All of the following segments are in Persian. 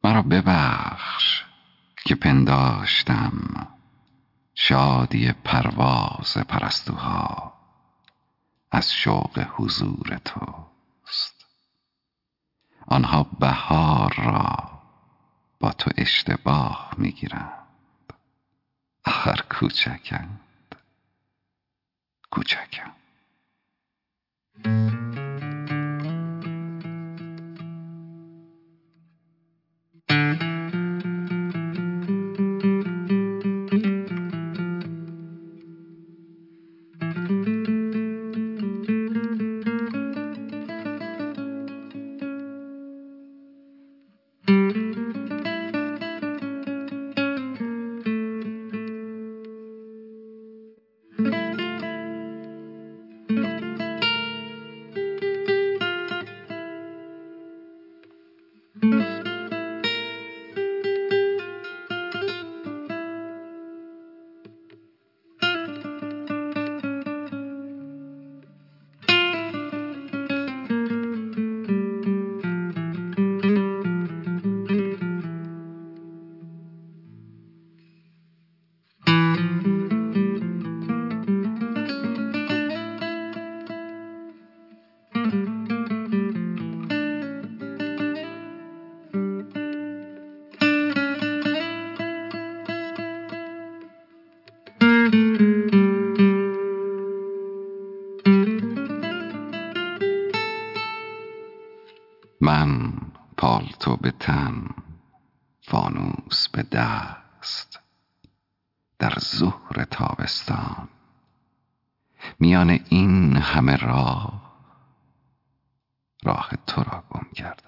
مرا ببخش که پنداشتم شادی پرواز پرستوها از شوق حضور توست. آنها بهار را با تو اشتباه میگیرند. آخر کوچکند، کوچکم. من پالتو به تن، فانوس به دست، در ظهر تابستان میان این همه راه تو را گم کردم.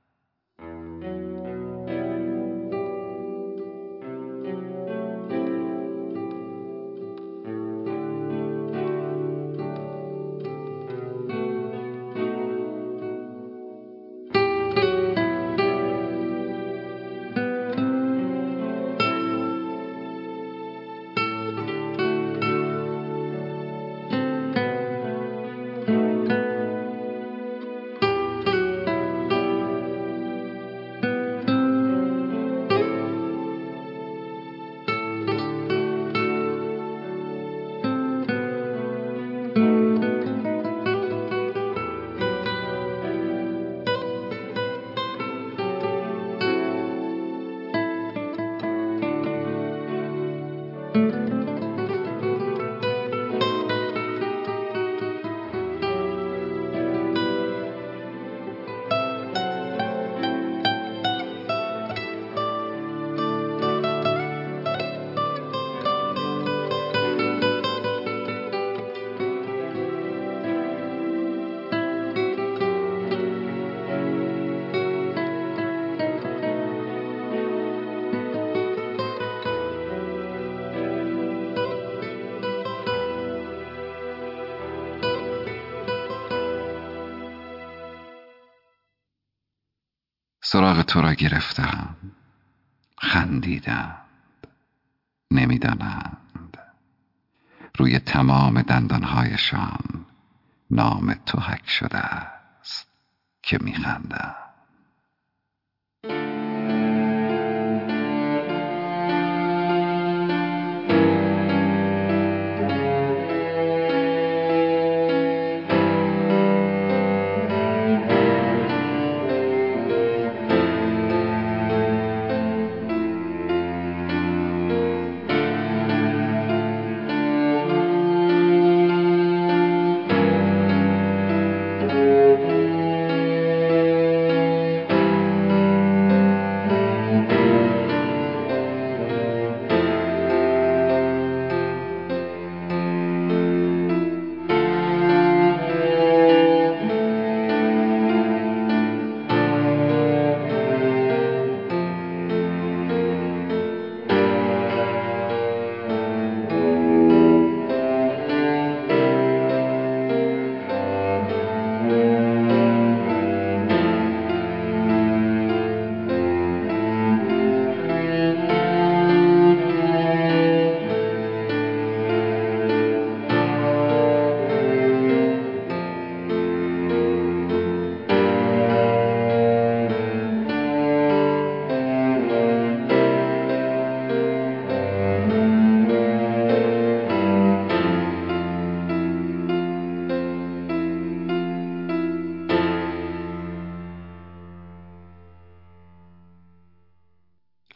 سراغ تو را گرفتم، خندیدند، نمیدانند روی تمام دندانهایشان نام تو حک شده است که میخندند.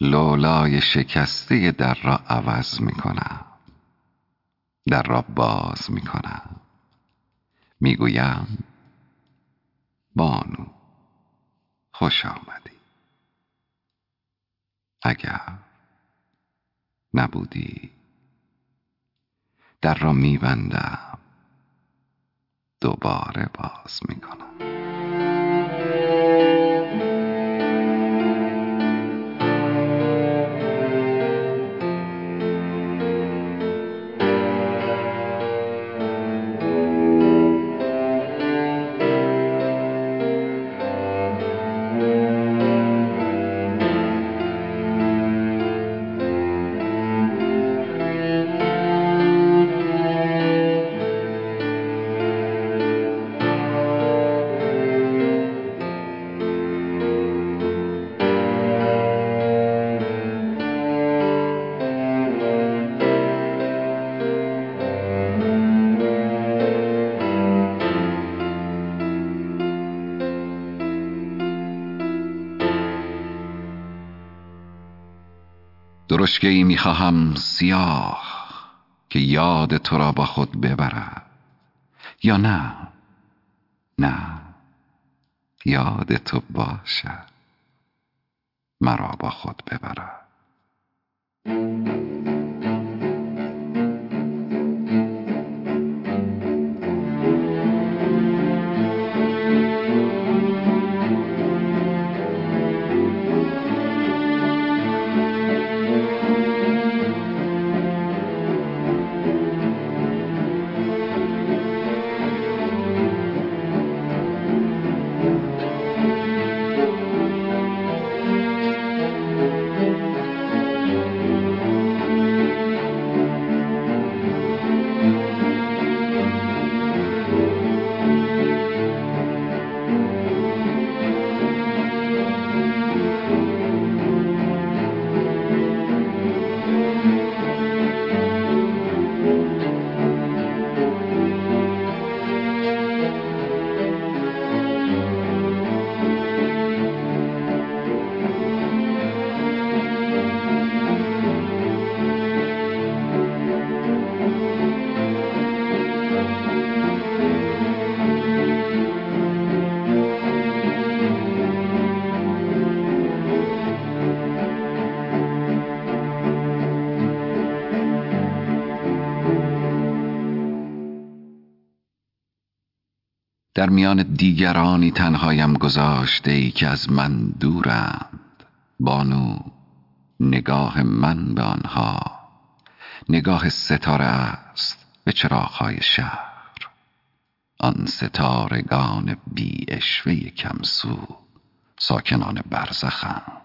لولای شکسته در را عوض می کنم. در را باز می کنم. می گویم بانو خوش آمدی. اگر نبودی در را می بندم، دوباره باز می کنم. درشکه‌ای می‌خواهم سیاه که یاد تو را با خود ببرد، یا نه یاد تو باشد مرا با خود ببرد. در میان دیگرانی تنهایم گذاشته ای که از من دورند. بانو، نگاه من به آنها نگاه ستاره است به چراغ‌های شهر. آن ستارگان بی عشوه کمسو ساکنان برزخند.